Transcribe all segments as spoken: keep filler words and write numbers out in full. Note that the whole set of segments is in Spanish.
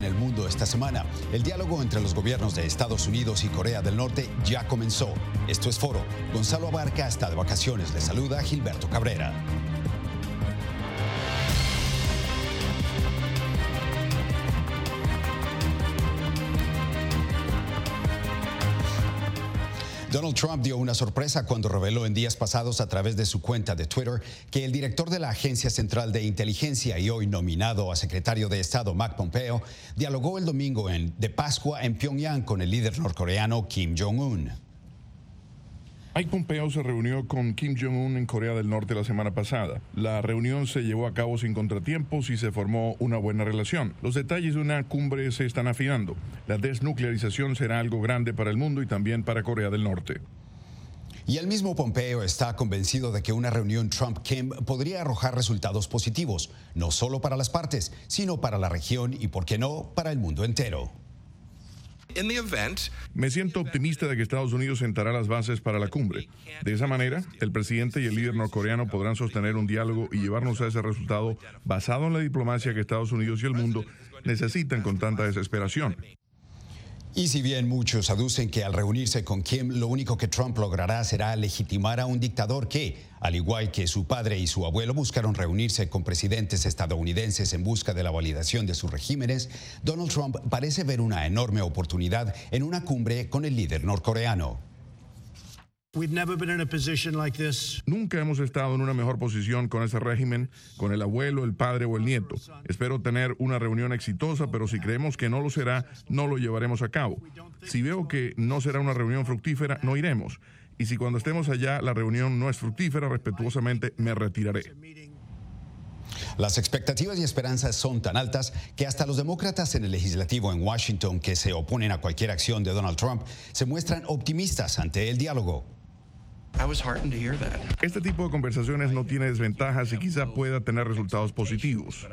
En el mundo esta semana, el diálogo entre los gobiernos de Estados Unidos y Corea del Norte ya comenzó. Esto es Foro. Gonzalo Abarca está de vacaciones. Le saluda Gilberto Cabrera. Donald Trump dio una sorpresa cuando reveló en días pasados a través de su cuenta de Twitter que el director de la Agencia Central de Inteligencia y hoy nominado a secretario de Estado Mike Pompeo dialogó el domingo en, de Pascua en Pyongyang con el líder norcoreano Kim Jong-un. Mike Pompeo se reunió con Kim Jong-un en Corea del Norte la semana pasada. La reunión se llevó a cabo sin contratiempos y se formó una buena relación. Los detalles de una cumbre se están afinando. La desnuclearización será algo grande para el mundo y también para Corea del Norte. Y el mismo Pompeo está convencido de que una reunión Trump-Kim podría arrojar resultados positivos, no solo para las partes, sino para la región y, por qué no, para el mundo entero. Me siento optimista de que Estados Unidos sentará las bases para la cumbre. De esa manera, el presidente y el líder norcoreano podrán sostener un diálogo y llevarnos a ese resultado basado en la diplomacia que Estados Unidos y el mundo necesitan con tanta desesperación. Y si bien muchos aducen que al reunirse con Kim, lo único que Trump logrará será legitimar a un dictador que, al igual que su padre y su abuelo buscaron reunirse con presidentes estadounidenses en busca de la validación de sus regímenes, Donald Trump parece ver una enorme oportunidad en una cumbre con el líder norcoreano. Nunca hemos estado en una mejor posición con ese régimen, con el abuelo, el padre o el nieto. Espero tener una reunión exitosa, pero si creemos que no lo será, no lo llevaremos a cabo. Si veo que no será una reunión fructífera, no iremos. Y si cuando estemos allá la reunión no es fructífera, respetuosamente me retiraré. Las expectativas y esperanzas son tan altas que hasta los demócratas en el legislativo en Washington, que se oponen a cualquier acción de Donald Trump, se muestran optimistas ante el diálogo. Este tipo de conversaciones no tiene desventajas y quizá pueda tener resultados positivos.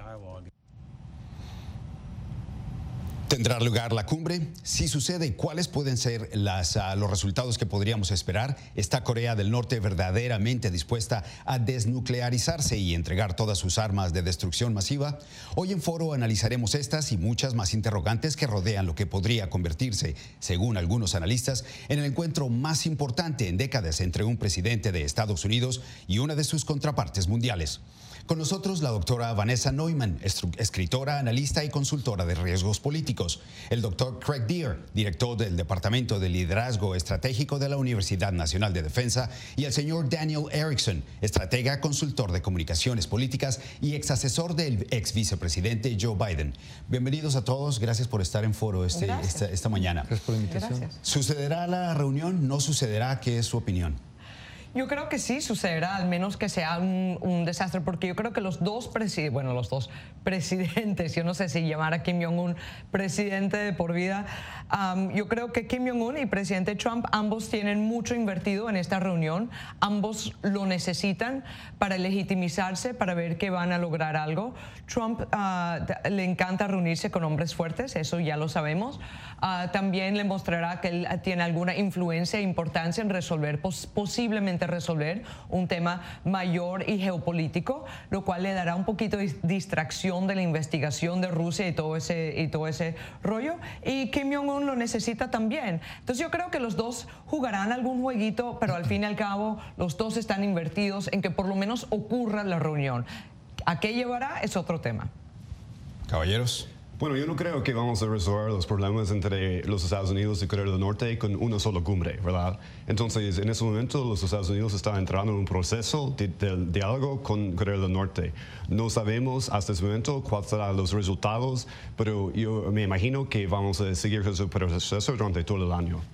¿Tendrá lugar la cumbre? Si sucede, ¿cuáles pueden ser las, uh, los resultados que podríamos esperar? ¿Está Corea del Norte verdaderamente dispuesta a desnuclearizarse y entregar todas sus armas de destrucción masiva? Hoy en Foro analizaremos estas y muchas más interrogantes que rodean lo que podría convertirse, según algunos analistas, en el encuentro más importante en décadas entre un presidente de Estados Unidos y una de sus contrapartes mundiales. Con nosotros la doctora Vanessa Neumann, escritora, analista y consultora de riesgos políticos. El doctor Craig Deer, director del Departamento de Liderazgo Estratégico de la Universidad Nacional de Defensa. Y el señor Daniel Erickson, estratega, consultor de comunicaciones políticas y ex asesor del ex vicepresidente Joe Biden. Bienvenidos a todos. Gracias por estar en Foro este, esta, esta mañana. Gracias por la invitación. Gracias. ¿Sucederá la reunión? ¿No sucederá? ¿Qué es su opinión? Yo creo que sí sucederá, al menos que sea un, un desastre, porque yo creo que los dos presidentes, bueno, los dos presidentes, yo no sé si llamar a Kim Jong-un presidente de por vida, um, yo creo que Kim Jong-un y presidente Trump, ambos tienen mucho invertido en esta reunión, ambos lo necesitan para legitimizarse, para ver que van a lograr algo. Trump uh, le encanta reunirse con hombres fuertes, eso ya lo sabemos. Uh, también le mostrará que él tiene alguna influencia e importancia en resolver, pos posiblemente resolver un tema mayor y geopolítico, lo cual le dará un poquito de distracción de la investigación de Rusia y todo ese, y todo ese rollo. Y Kim Jong-un lo necesita también. Entonces yo creo que los dos jugarán algún jueguito, pero al fin y al cabo los dos están invertidos en que por lo menos ocurra la reunión. ¿A qué llevará? Es otro tema. Caballeros. Bueno, yo no creo que vamos a resolver los problemas entre los Estados Unidos y Corea del Norte con una sola cumbre, ¿verdad? Entonces, en ese momento, los Estados Unidos están entrando en un proceso de, de diálogo con Corea del Norte. No sabemos hasta ese momento cuáles serán los resultados, pero yo me imagino que vamos a seguir con ese proceso durante todo el año.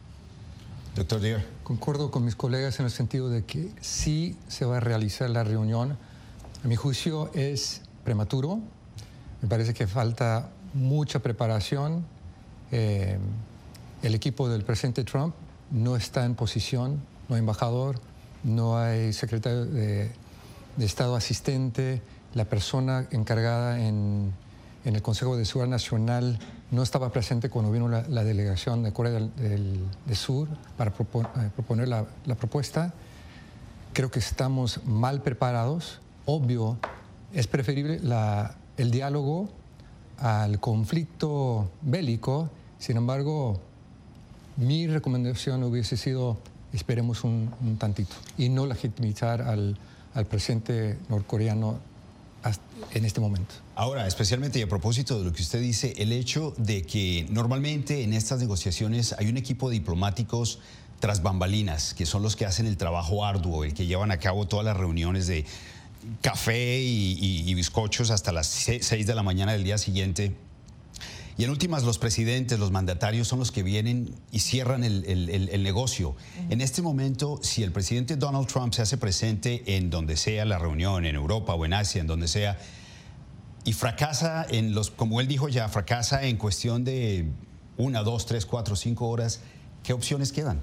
Doctor Deer. Concuerdo con mis colegas en el sentido de que sí se va a realizar la reunión. A mi juicio es prematuro. Me parece que falta mucha preparación. Eh, el equipo del presidente Trump no está en posición, no hay embajador, no hay secretario de, de Estado asistente, la persona encargada en, en el Consejo de Seguridad Nacional no estaba presente cuando vino la, la delegación de Corea del, del, del Sur para propon, eh, proponer la, la propuesta. Creo que estamos mal preparados. Obvio, es preferible la, el diálogo al conflicto bélico. Sin embargo, mi recomendación hubiese sido esperemos un, un tantito y no legitimizar al, al presidente norcoreano en este momento. Ahora, especialmente y a propósito de lo que usted dice, el hecho de que normalmente en estas negociaciones hay un equipo de diplomáticos tras bambalinas, que son los que hacen el trabajo arduo, el que llevan a cabo todas las reuniones de café y, y, y bizcochos hasta las seis de la mañana del día siguiente. Y en últimas, los presidentes, los mandatarios son los que vienen y cierran el, el, el, el negocio. Uh-huh. En este momento, si el presidente Donald Trump se hace presente en donde sea la reunión, en Europa o en Asia, en donde sea, y fracasa en los, como él dijo ya, fracasa en cuestión de una, dos, tres, cuatro, cinco horas, ¿qué opciones quedan?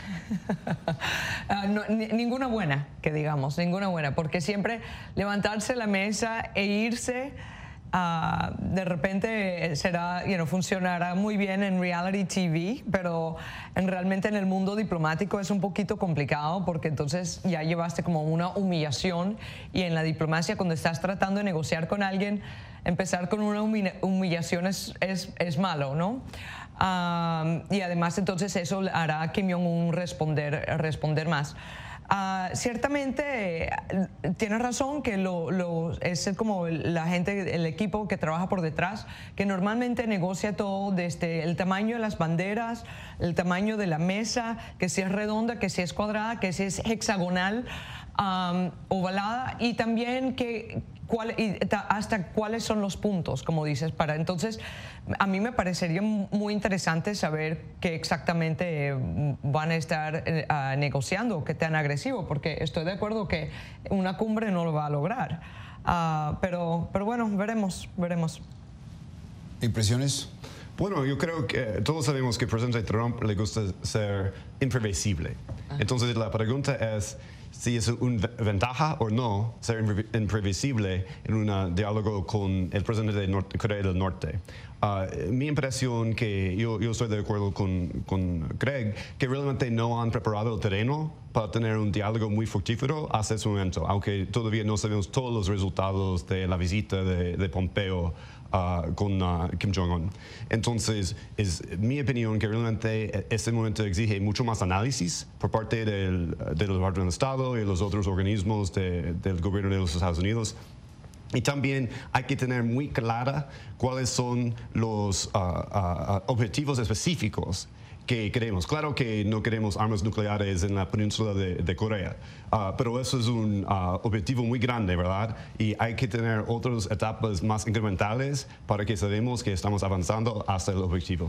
uh, no, ni, ninguna buena, que digamos, ninguna buena, porque siempre levantarse la mesa e irse... Uh, de repente será, you know, funcionará muy bien en reality T V, pero en, realmente en el mundo diplomático es un poquito complicado porque entonces ya llevaste como una humillación y en la diplomacia cuando estás tratando de negociar con alguien, empezar con una humillación es, es, es malo, ¿no? Uh, y además entonces eso hará a Kim Jong-un responder, responder más. Uh, ciertamente uh, tienes razón que lo, lo, es como la gente, el equipo que trabaja por detrás, que normalmente negocia todo desde el tamaño de las banderas, el tamaño de la mesa, que si es redonda, que si es cuadrada, que si es hexagonal, um, ovalada, y también que cuál, y hasta cuáles son los puntos, como dices, para entonces a mí me parecería muy interesante saber qué exactamente van a estar uh, negociando, qué tan agresivo, porque estoy de acuerdo que una cumbre no lo va a lograr, uh, pero, pero bueno, veremos, veremos. ¿Impresiones? Bueno, yo creo que todos sabemos que al presidente Trump le gusta ser imprevisible. Entonces la pregunta es si es una ventaja o no ser imprevisible en un diálogo con el presidente de Norte, Corea del Norte. Uh, mi impresión que yo, yo estoy de acuerdo con, con Greg, que realmente no han preparado el terreno para tener un diálogo muy fructífero hasta ese momento, aunque todavía no sabemos todos los resultados de la visita de, de Pompeo Uh, con uh, Kim Jong-un. Entonces, es mi opinión que realmente este momento exige mucho más análisis por parte del, del Departamento de Estado y los otros organismos de, del gobierno de los Estados Unidos. Y también hay que tener muy clara cuáles son los uh, uh, objetivos específicos que queremos. Claro que no queremos armas nucleares en la península de, de Corea, uh, pero eso es un uh, objetivo muy grande, ¿verdad? Y hay que tener otras etapas más incrementales para que sabemos que estamos avanzando hasta el objetivo.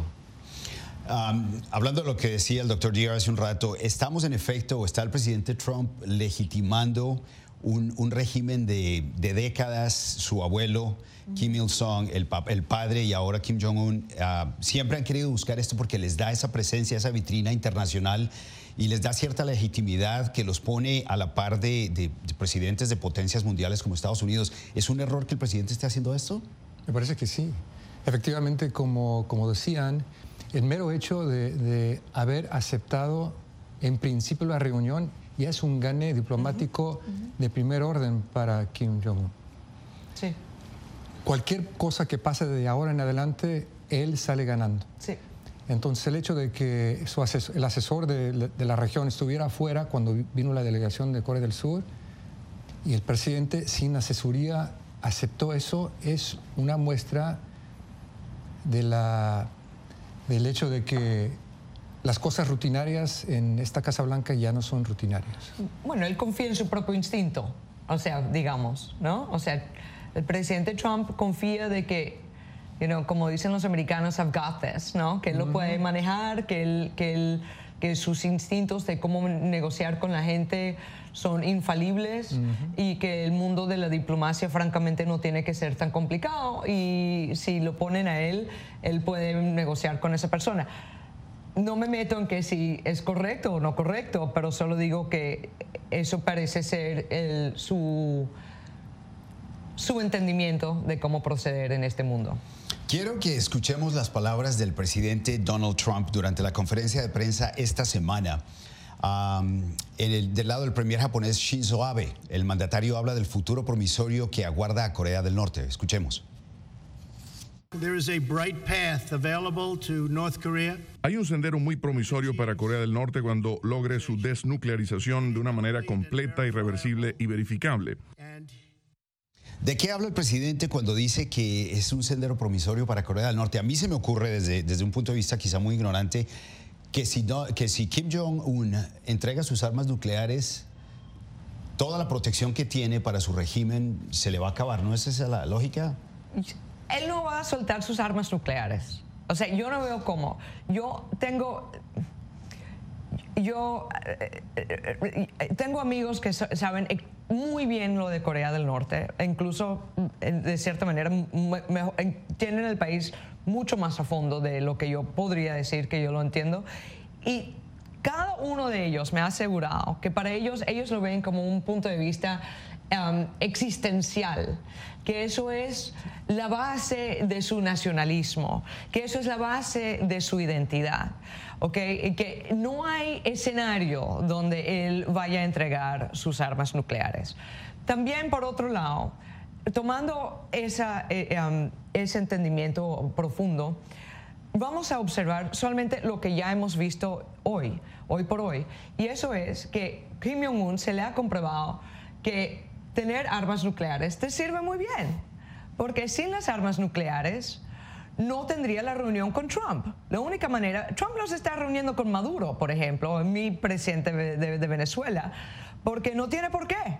Um, hablando de lo que decía el doctor Díaz hace un rato, ¿estamos en efecto, o está el presidente Trump legitimando un, un régimen de, de décadas? Su abuelo Kim Il-sung, el, el padre y ahora Kim Jong-un, uh, siempre han querido buscar esto porque les da esa presencia, esa vitrina internacional y les da cierta legitimidad que los pone a la par de, de, de presidentes de potencias mundiales como Estados Unidos. ¿Es un error que el presidente esté haciendo esto? Me parece que sí. Efectivamente, como, como decían, el mero hecho de, de haber aceptado en principio la reunión ya es un gane diplomático uh-huh. de primer orden para Kim Jong-un. Sí. Cualquier cosa que pase de ahora en adelante, él sale ganando. Sí. Entonces, el hecho de que su asesor, el asesor de, de la región estuviera afuera cuando vino la delegación de Corea del Sur y el presidente sin asesoría aceptó eso, es una muestra de la, del hecho de que las cosas rutinarias en esta Casa Blanca ya no son rutinarias. Bueno, él confía en su propio instinto, o sea, digamos, ¿no? O sea, el presidente Trump confía de que, you know, como dicen los americanos, I've got this, ¿no? Que él lo puede manejar, que, él, que, él, que sus instintos de cómo negociar con la gente son infalibles uh-huh. y que el mundo de la diplomacia francamente no tiene que ser tan complicado y si lo ponen a él, él puede negociar con esa persona. No me meto en que si es correcto o no correcto, pero solo digo que eso parece ser el, su... su entendimiento de cómo proceder en este mundo. Quiero que escuchemos las palabras del presidente Donald Trump durante la conferencia de prensa esta semana. Um, en el, del lado del premier japonés Shinzo Abe, el mandatario habla del futuro promisorio que aguarda a Corea del Norte. Escuchemos. There is a bright path available to North Korea. Hay un sendero muy promisorio para Corea del Norte cuando logre su desnuclearización de una manera completa, irreversible y verificable. ¿De qué habla el presidente cuando dice que es un sendero promisorio para Corea del Norte? A mí se me ocurre desde, desde un punto de vista quizá muy ignorante que si, no, que si Kim Jong-un entrega sus armas nucleares, toda la protección que tiene para su régimen se le va a acabar. ¿No es esa la lógica? Él no va a soltar sus armas nucleares. O sea, yo no veo cómo. Yo tengo... Yo eh, eh, tengo amigos que saben muy bien lo de Corea del Norte, incluso de cierta manera me, me, tienen el país mucho más a fondo de lo que yo podría decir que yo lo entiendo. Y cada uno de ellos me ha asegurado que para ellos, ellos lo ven como un punto de vista um, existencial, que eso es la base de su nacionalismo, que eso es la base de su identidad. Okay, que no hay escenario donde él vaya a entregar sus armas nucleares. También, por otro lado, tomando esa, eh, um, ese entendimiento profundo, vamos a observar solamente lo que ya hemos visto hoy, hoy por hoy, y eso es que Kim Jong-un se le ha comprobado que tener armas nucleares te sirve muy bien, porque sin las armas nucleares no tendría la reunión con Trump. La única manera... Trump no se está reuniendo con Maduro, por ejemplo, mi presidente de, de, de Venezuela, porque no tiene por qué.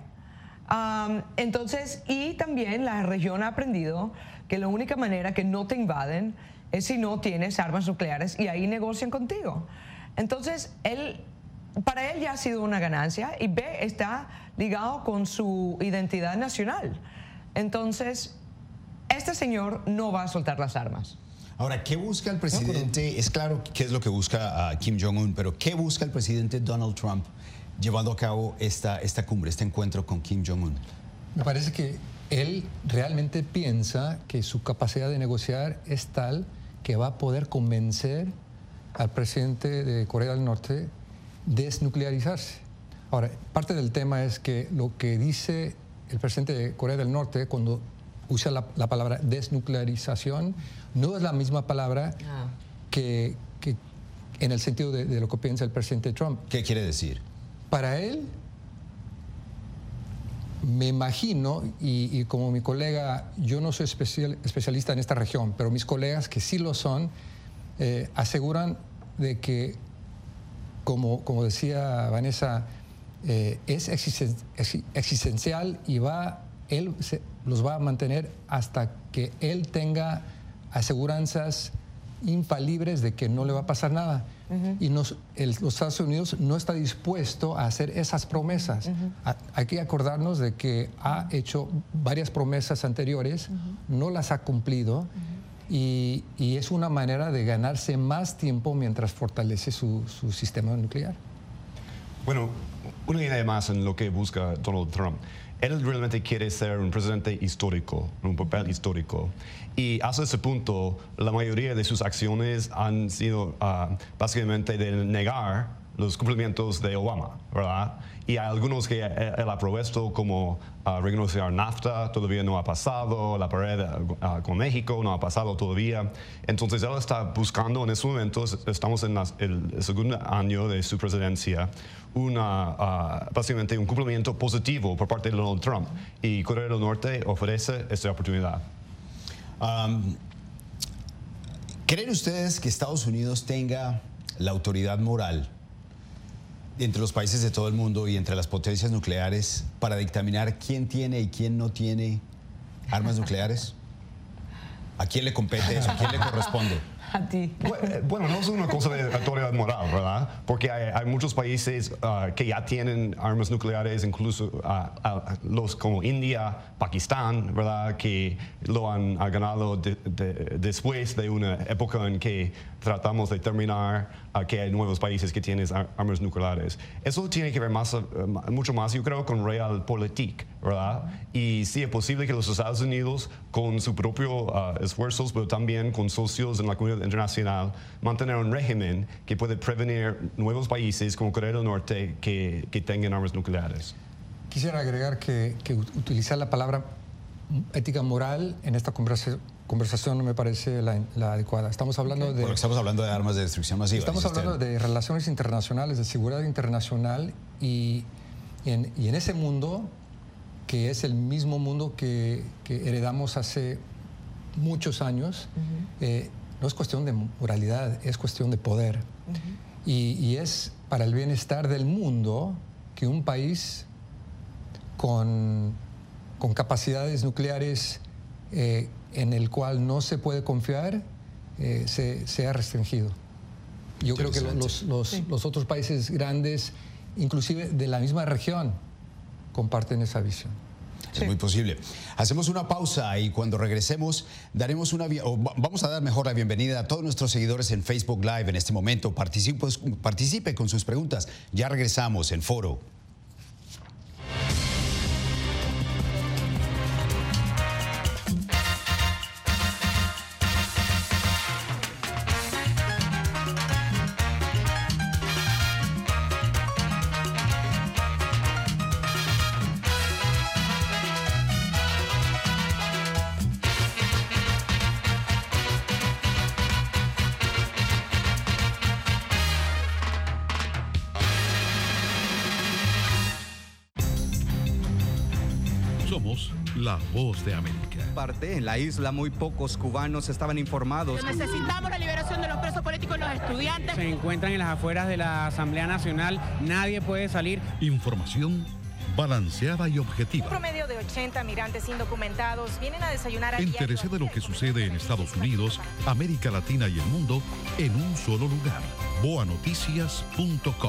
Um, entonces, y también la región ha aprendido que la única manera que no te invaden es si no tienes armas nucleares y ahí negocian contigo. Entonces, él, para él ya ha sido una ganancia y B, está ligado con su identidad nacional. Entonces, este señor no va a soltar las armas. Ahora, ¿qué busca el presidente? Es claro qué es lo que busca uh, Kim Jong-un, pero ¿qué busca el presidente Donald Trump llevando a cabo esta, esta cumbre, este encuentro con Kim Jong-un? Me parece que él realmente piensa que su capacidad de negociar es tal que va a poder convencer al presidente de Corea del Norte de desnuclearizarse. Ahora, parte del tema es que lo que dice el presidente de Corea del Norte cuando usa la, la palabra desnuclearización, no es la misma palabra ah. que, que en el sentido de, de lo que piensa el presidente Trump. ¿Qué quiere decir? Para él, me imagino, y, y como mi colega, yo no soy especial, especialista en esta región, pero mis colegas que sí lo son, eh, aseguran de que, como, como decía Vanessa, eh, es existen, ex, existencial y va, él se, los va a mantener hasta que él tenga aseguranzas infalibles de que no le va a pasar nada. Uh-huh. Y nos, el, los Estados Unidos no está dispuesto a hacer esas promesas. Uh-huh. a, hay que acordarnos de que ha hecho varias promesas anteriores, uh-huh. no las ha cumplido, uh-huh. y, y es una manera de ganarse más tiempo mientras fortalece su, su sistema nuclear. Bueno, una idea más en lo que busca Donald Trump. Él realmente quiere ser un presidente histórico, un papel histórico. Y hasta ese punto, la mayoría de sus acciones han sido uh, básicamente de negar los cumplimientos de Obama, ¿verdad? Y hay algunos que él ha propuesto como uh, reconocer NAFTA, todavía no ha pasado, la pared uh, con México no ha pasado todavía. Entonces él está buscando en estos momentos, estamos en las, el segundo año de su presidencia, una, uh, básicamente un cumplimiento positivo por parte de Donald Trump. Y Corea del Norte ofrece esta oportunidad. Um, ¿Creen ustedes que Estados Unidos tenga la autoridad moral entre los países de todo el mundo y entre las potencias nucleares para dictaminar quién tiene y quién no tiene armas nucleares? ¿A quién le compete eso? ¿A quién le corresponde? A ti. Bueno, no es una cosa de autoridad moral, ¿verdad? Porque hay, hay muchos países uh, que ya tienen armas nucleares, incluso uh, uh, los como India, Pakistán, ¿verdad? Que lo han uh, ganado de, de, después de una época en que tratamos de terminar uh, que hay nuevos países que tienen ar armas nucleares. Eso tiene que ver más, uh, mucho más, yo creo, con realpolitik, ¿verdad? Y sí es posible que los Estados Unidos, con sus propios uh, esfuerzos, pero también con socios en la comunidad internacional, mantener un régimen que puede prevenir nuevos países como Corea del Norte que, que tengan armas nucleares. Quisiera agregar que, que utilizar la palabra ética moral en esta conversación, conversación no me parece la, la adecuada. Estamos hablando okay. de... Porque estamos hablando de armas de destrucción masiva. Estamos hablando de relaciones internacionales, de seguridad internacional y en, y en ese mundo, que es el mismo mundo que, que heredamos hace muchos años, uh-huh. eh, no es cuestión de moralidad, es cuestión de poder. Uh-huh. y, y es para el bienestar del mundo que un país con, con capacidades nucleares eh, en el cual no se puede confiar eh, se, se ha restringido. Yo creo que los, los, sí. los otros países grandes, inclusive de la misma región, comparten esa visión. Es sí. muy posible. Hacemos una pausa y cuando regresemos daremos una o vamos a dar mejor la bienvenida a todos nuestros seguidores en Facebook Live en este momento. Participe, participe con sus preguntas. Ya regresamos en Foro. Somos la voz de América. Parte en la isla, muy pocos cubanos estaban informados. Necesitamos la liberación de los presos políticos y los estudiantes. Se encuentran en las afueras de la Asamblea Nacional. Nadie puede salir. Información balanceada y objetiva. Un promedio de ochenta migrantes indocumentados vienen a desayunar. Entérese de lo que sucede en Estados Unidos, América Latina y el mundo en un solo lugar. boa noticias punto com.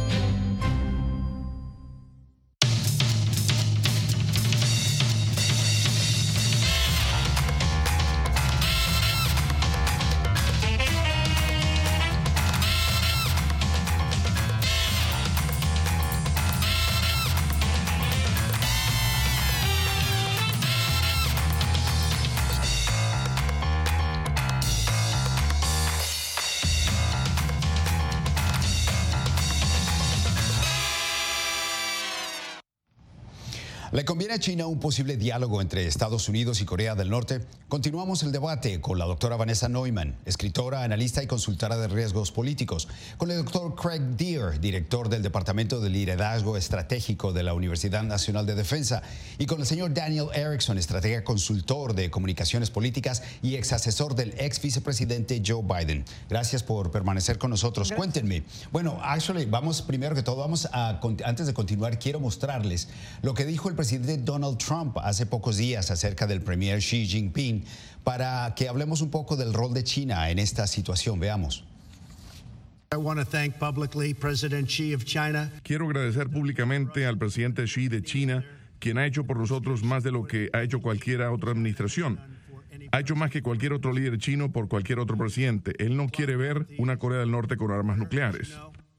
¿Le conviene a China un posible diálogo entre Estados Unidos y Corea del Norte? Continuamos el debate con la doctora Vanessa Neumann, escritora, analista y consultora de riesgos políticos, con el doctor Craig Deer, director del Departamento de Liderazgo Estratégico de la Universidad Nacional de Defensa, y con el señor Daniel Erickson, estratega consultor de comunicaciones políticas y ex asesor del ex vicepresidente Joe Biden. Gracias por permanecer con nosotros. Gracias. Cuéntenme. Bueno, actually, vamos primero que todo, vamos a, antes de continuar, quiero mostrarles lo que dijo el presidente Donald Trump hace pocos días acerca del premier Xi Jinping para que hablemos un poco del rol de China en esta situación. Veamos. I want to thank publicly President Xi of China. Quiero agradecer públicamente al presidente Xi de China, quien ha hecho por nosotros más de lo que ha hecho cualquier otra administración. Ha hecho más que cualquier otro líder chino por cualquier otro presidente. Él no quiere ver una Corea del Norte con armas nucleares.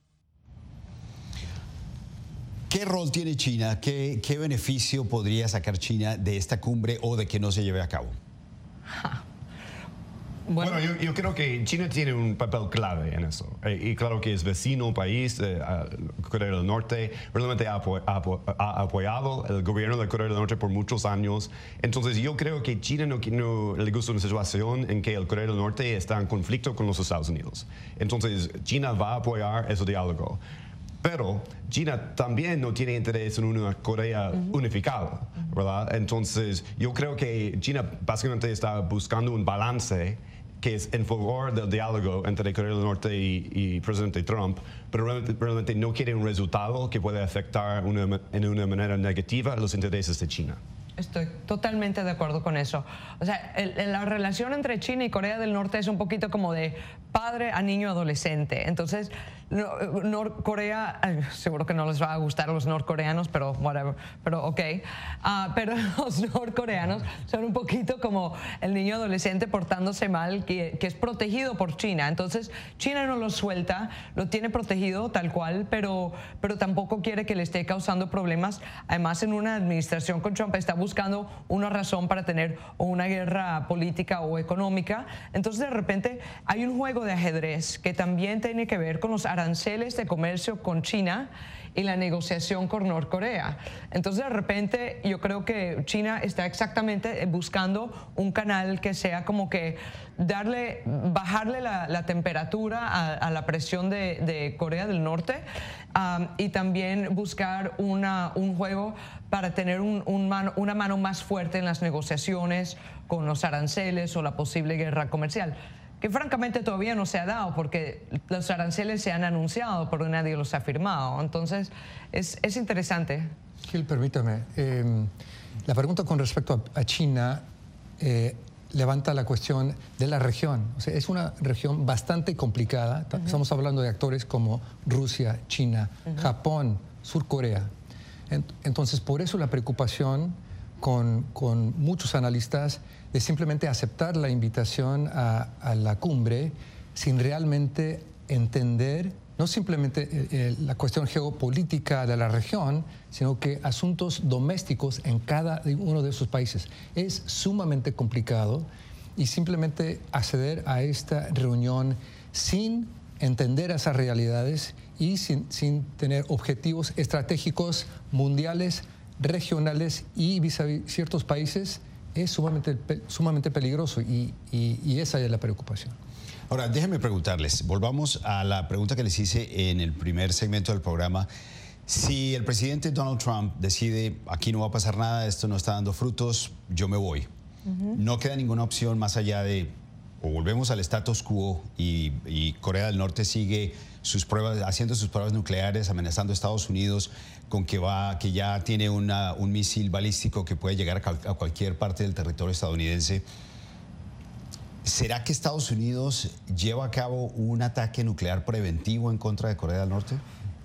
¿Qué rol tiene China? ¿Qué, qué beneficio podría sacar China de esta cumbre o de que no se lleve a cabo? Bueno, bueno yo, yo creo que China tiene un papel clave en eso. Eh, y claro que es vecino país, eh, Corea del Norte, realmente ha, apo apo ha apoyado el gobierno de Corea del Norte por muchos años. Entonces yo creo que China no, no le gusta una situación en que el Corea del Norte está en conflicto con los Estados Unidos. Entonces China va a apoyar ese diálogo. Pero China también no tiene interés en una Corea uh-huh. unificada, ¿verdad? Entonces, yo creo que China básicamente está buscando un balance que es en favor del diálogo entre Corea del Norte y, y presidente Trump, pero realmente, realmente no quiere un resultado que pueda afectar una, en una manera negativa los intereses de China. Estoy totalmente de acuerdo con eso. O sea, el, la relación entre China y Corea del Norte es un poquito como de padre a niño adolescente. Entonces, no, Norcorea, seguro que no les va a gustar a los norcoreanos, pero whatever, pero ok. Uh, pero los norcoreanos son un poquito como el niño adolescente portándose mal, que, que es protegido por China. Entonces, China no lo suelta, lo tiene protegido tal cual, pero, pero tampoco quiere que le esté causando problemas. Además, en una administración con Trump está buscando una razón para tener una guerra política o económica. Entonces, de repente, hay un juego de ajedrez que también tiene que ver con los aranceles de comercio con China y la negociación con Norcorea. Entonces, de repente, yo creo que China está exactamente buscando un canal que sea como que darle, bajarle la, la temperatura a, a la presión de, de Corea del Norte, um, y también buscar una, un juego para tener un, un mano, una mano más fuerte en las negociaciones con los aranceles o la posible guerra comercial, que francamente todavía no se ha dado porque los aranceles se han anunciado pero nadie los ha firmado. Entonces es, es interesante. Gil, permítame, eh, la pregunta con respecto a, a China eh, levanta la cuestión de la región. O sea, es una región bastante complicada. Uh-huh. Estamos hablando de actores como Rusia, China, uh-huh. Japón, Sur Corea. Entonces, por eso la preocupación con, con muchos analistas de simplemente aceptar la invitación a, a la cumbre sin realmente entender no simplemente eh, la cuestión geopolítica de la región, sino que asuntos domésticos en cada uno de esos países. Es sumamente complicado y simplemente acceder a esta reunión sin entender esas realidades y sin, sin tener objetivos estratégicos mundiales, regionales y vis-a-vis ciertos países es sumamente, sumamente peligroso y, y, y esa es la preocupación. Ahora, déjenme preguntarles, volvamos a la pregunta que les hice en el primer segmento del programa. Si el presidente Donald Trump decide, aquí no va a pasar nada, esto no está dando frutos, yo me voy. Uh-huh. No queda ninguna opción más allá de, o volvemos al status quo y, y Corea del Norte sigue sus pruebas, haciendo sus pruebas nucleares, amenazando a Estados Unidos con que, va, que ya tiene una, un misil balístico que puede llegar a, a cualquier parte del territorio estadounidense. ¿Será que Estados Unidos lleva a cabo un ataque nuclear preventivo en contra de Corea del Norte?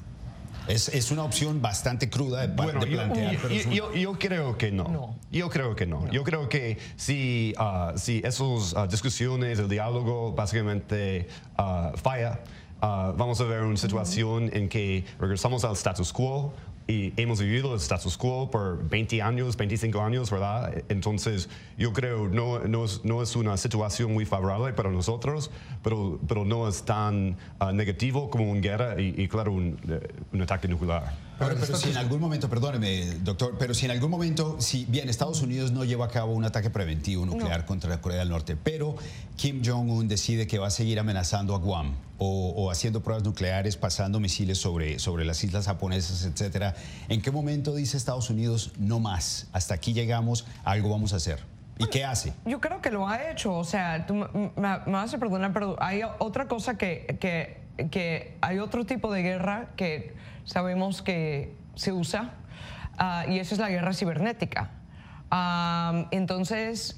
Es, es una opción bastante cruda de, bueno, de plantear. Yo, pero yo, yo, yo creo que no. no. Yo creo que no. no. Yo creo que si, uh, si esas uh, discusiones, el diálogo básicamente uh, falla, uh, vamos a ver una situación uh-huh. en que regresamos al status quo. Y hemos vivido el status quo por veinte años, veinticinco años, ¿verdad? Entonces, yo creo que no, no, es, no es una situación muy favorable para nosotros, pero, pero no es tan uh, negativo como una guerra y, y claro, un, un ataque nuclear. Pero, pero si en algún momento, perdóneme, doctor, pero si en algún momento, si bien Estados Unidos no lleva a cabo un ataque preventivo nuclear no. contra Corea del Norte, pero Kim Jong-un decide que va a seguir amenazando a Guam o, o haciendo pruebas nucleares, pasando misiles sobre, sobre las islas japonesas, etcétera, ¿en qué momento dice Estados Unidos no más? Hasta aquí llegamos, algo vamos a hacer. ¿Y qué hace? Yo creo que lo ha hecho. O sea, tú me, me vas a perdonar, pero hay otra cosa que, que, que hay otro tipo de guerra que sabemos que se usa uh, y esa es la guerra cibernética. Um, entonces,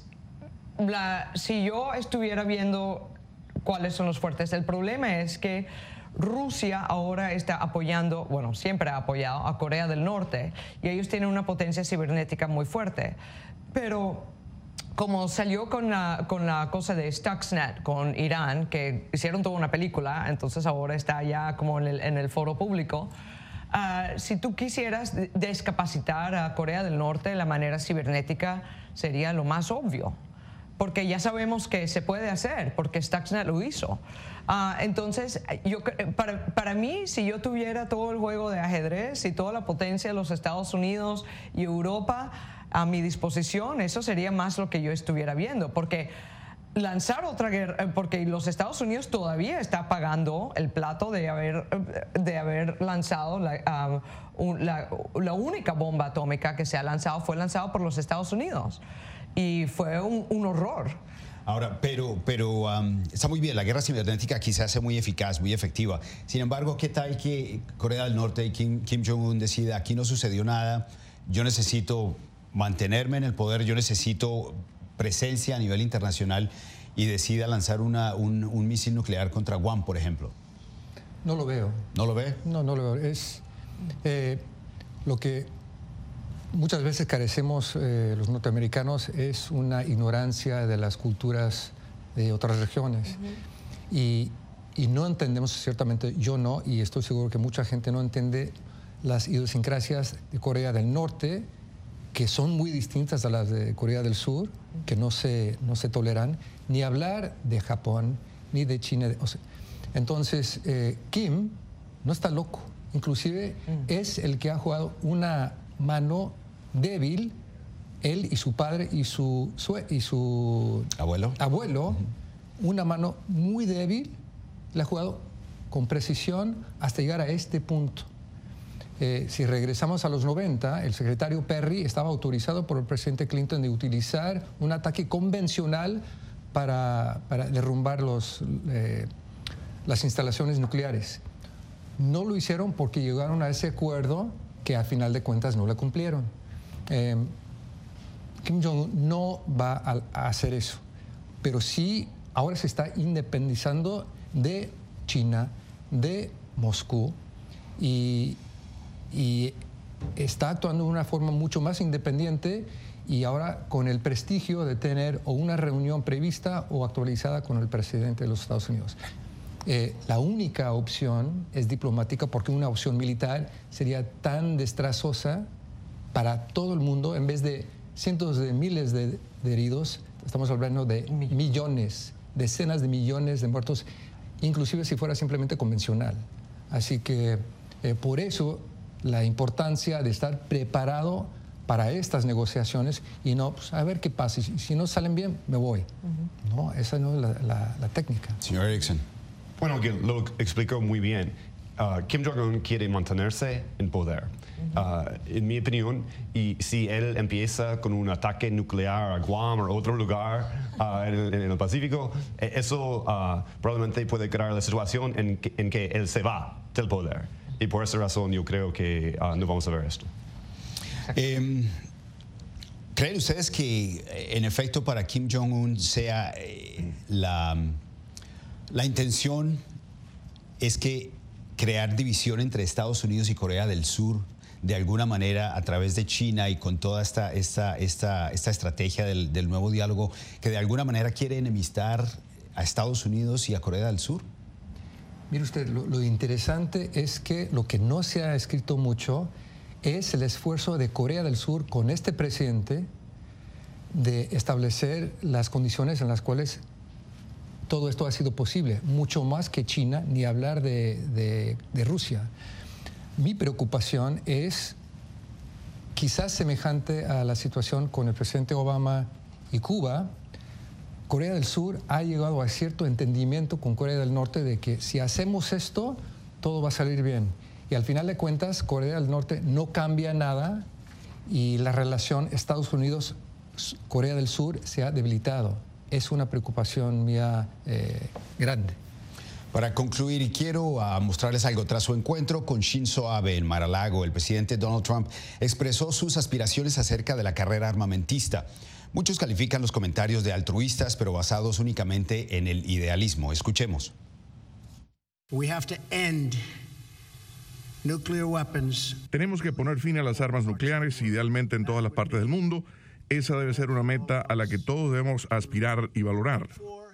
la, si yo estuviera viendo cuáles son los fuertes, el problema es que Rusia ahora está apoyando, bueno, siempre ha apoyado a Corea del Norte y ellos tienen una potencia cibernética muy fuerte. Pero como salió con la, con la cosa de Stuxnet con Irán, que hicieron toda una película, entonces ahora está ya como en el, en el foro público. Uh, si tú quisieras descapacitar a Corea del Norte de la manera cibernética, sería lo más obvio. Porque ya sabemos que se puede hacer, porque Stuxnet lo hizo. Uh, entonces, yo, para, para mí, si yo tuviera todo el juego de ajedrez y toda la potencia de los Estados Unidos y Europa a mi disposición, eso sería más lo que yo estuviera viendo. Porque lanzar otra guerra, porque los Estados Unidos todavía está pagando el plato de haber, de haber lanzado la, uh, un, la, la única bomba atómica que se ha lanzado, fue lanzado por los Estados Unidos. Y fue un, un horror. Ahora, pero, pero um, está muy bien, la guerra cibernética aquí se hace muy eficaz, muy efectiva. Sin embargo, ¿qué tal que Corea del Norte y Kim, Kim Jong-un decida, aquí no sucedió nada, yo necesito mantenerme en el poder, yo necesito presencia a nivel internacional y decida lanzar una, un, un misil nuclear contra Guam, por ejemplo? No lo veo. ¿No lo ve? No, no lo veo. Es eh, lo que muchas veces carecemos eh, los norteamericanos es una ignorancia de las culturas de otras regiones. Uh-huh. y, y no entendemos, ciertamente yo no, y estoy seguro que mucha gente no entiende las idiosincrasias de Corea del Norte, que son muy distintas a las de Corea del Sur, que no se, no se toleran, ni hablar de Japón, ni de China. O sea, entonces, eh, Kim no está loco. inclusive mm. es el que ha jugado una mano débil, él y su padre y su, su, y su abuelo, abuelo uh-huh. una mano muy débil, la ha jugado con precisión hasta llegar a este punto. Eh, si regresamos a los noventa, el secretario Perry estaba autorizado por el presidente Clinton de utilizar un ataque convencional para, para derrumbar los, eh, las instalaciones nucleares. No lo hicieron porque llegaron a ese acuerdo que a final de cuentas no le cumplieron. Eh, Kim Jong-un no va a, a hacer eso, pero sí ahora se está independizando de China, de Moscú, y, y está actuando de una forma mucho más independiente y ahora con el prestigio de tener o una reunión prevista o actualizada con el presidente de los Estados Unidos. Eh, la única opción es diplomática porque una opción militar sería tan desastrosa para todo el mundo. En vez de cientos de miles de, de heridos, estamos hablando de millones, decenas de millones de muertos, inclusive si fuera simplemente convencional. Así que eh, por eso la importancia de estar preparado para estas negociaciones y no, pues, a ver qué pasa. Si, si no salen bien, me voy. Uh-huh. No, esa no es la, la, la técnica. Señor Erickson. Bueno, que lo explicó muy bien. Uh, Kim Jong-un quiere mantenerse en poder. Uh, en mi opinión, y si él empieza con un ataque nuclear a Guam o otro lugar uh, en, el, en el Pacífico, eso uh, probablemente puede crear la situación en que, en que él se va del poder. Y por esa razón yo creo que uh, no vamos a ver esto. Eh, ¿Creen ustedes que en efecto para Kim Jong-un sea eh, la, la intención es que crear división entre Estados Unidos y Corea del Sur de alguna manera a través de China y con toda esta, esta, esta, esta estrategia del, del nuevo diálogo que de alguna manera quiere enemistar a Estados Unidos y a Corea del Sur? Mire usted, lo, lo interesante es que lo que no se ha escrito mucho es el esfuerzo de Corea del Sur con este presidente de establecer las condiciones en las cuales todo esto ha sido posible, mucho más que China, ni hablar de, de, de Rusia. Mi preocupación es quizás semejante a la situación con el presidente Obama y Cuba. Corea del Sur ha llegado a cierto entendimiento con Corea del Norte de que si hacemos esto, todo va a salir bien. Y al final de cuentas, Corea del Norte no cambia nada y la relación Estados Unidos-Corea del Sur se ha debilitado. Es una preocupación mía eh, grande. Para concluir, quiero uh, mostrarles algo. Tras su encuentro con Shinzo Abe en Mar-a-Lago, el presidente Donald Trump expresó sus aspiraciones acerca de la carrera armamentista. Muchos califican los comentarios de altruistas, pero basados únicamente en el idealismo. Escuchemos. We have to end nuclear weapons. Tenemos que poner fin a las armas nucleares, idealmente en todas las partes del mundo. Esa debe ser una meta a la que todos debemos aspirar y valorar.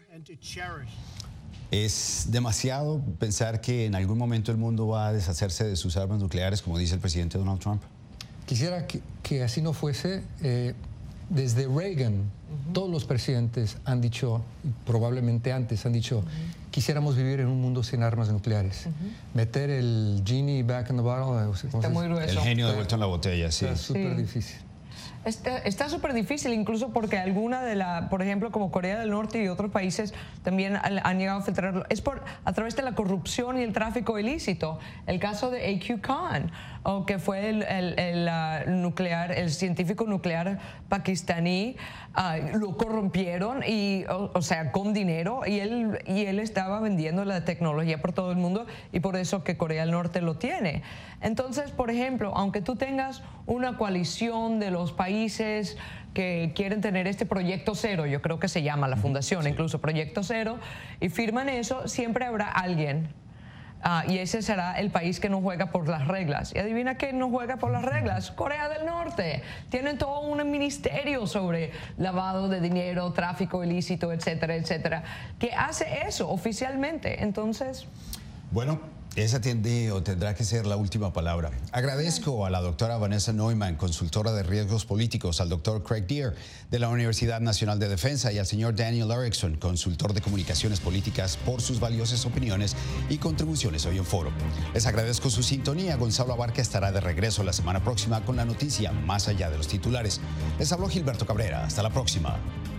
¿Es demasiado pensar que en algún momento el mundo va a deshacerse de sus armas nucleares, como dice el presidente Donald Trump? Quisiera que, que así no fuese. Eh, desde Reagan, uh-huh. todos los presidentes han dicho, probablemente antes han dicho, uh-huh. quisiéramos vivir en un mundo sin armas nucleares. Uh-huh. Meter el genie back in the bottle. Está muy grueso. El genio de vuelta en la botella, sí. Está súper sí. difícil. Está súper difícil, incluso porque alguna de la, por ejemplo, como Corea del Norte y otros países también han llegado a filtrarlo. Es por a través de la corrupción y el tráfico ilícito. El caso de A Q Khan, o que fue el, el, el, uh, nuclear, el científico nuclear pakistaní, uh, lo corrompieron y, o, o sea, con dinero, y él y él estaba vendiendo la tecnología por todo el mundo, y por eso que Corea del Norte lo tiene. Entonces, por ejemplo, aunque tú tengas una coalición de los países que quieren tener este proyecto cero, yo creo que se llama la fundación, sí. incluso proyecto cero, y firman eso, siempre habrá alguien. Uh, y ese será el país que no juega por las reglas. Y adivina quién no juega por las reglas. Corea del Norte. Tienen todo un ministerio sobre lavado de dinero, tráfico ilícito, etcétera, etcétera, que hace eso oficialmente. Entonces... Bueno, Esa tiende o tendrá que ser la última palabra. Agradezco a la doctora Vanessa Neumann, consultora de riesgos políticos, al doctor Craig Deer de la Universidad Nacional de Defensa y al señor Daniel Erickson, consultor de comunicaciones políticas, por sus valiosas opiniones y contribuciones hoy en Foro. Les agradezco su sintonía. Gonzalo Abarca estará de regreso la semana próxima con la noticia más allá de los titulares. Les habló Gilberto Cabrera. Hasta la próxima.